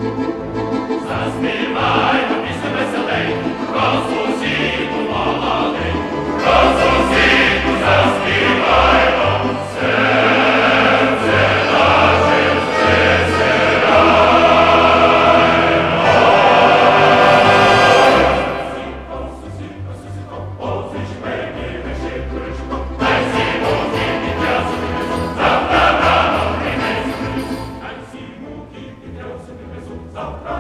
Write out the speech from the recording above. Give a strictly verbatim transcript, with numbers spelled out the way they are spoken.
Заспіваймо пісню веселеньку про сусіду молодий, про сусіду заспіваймо, серце наше звеселяймо. Сусідко, сусідко, сусідко, позич мені вишивку, дай сімуки підрясу принесу, завтра рано принесу, дай сімуки підрясу принесу, завтра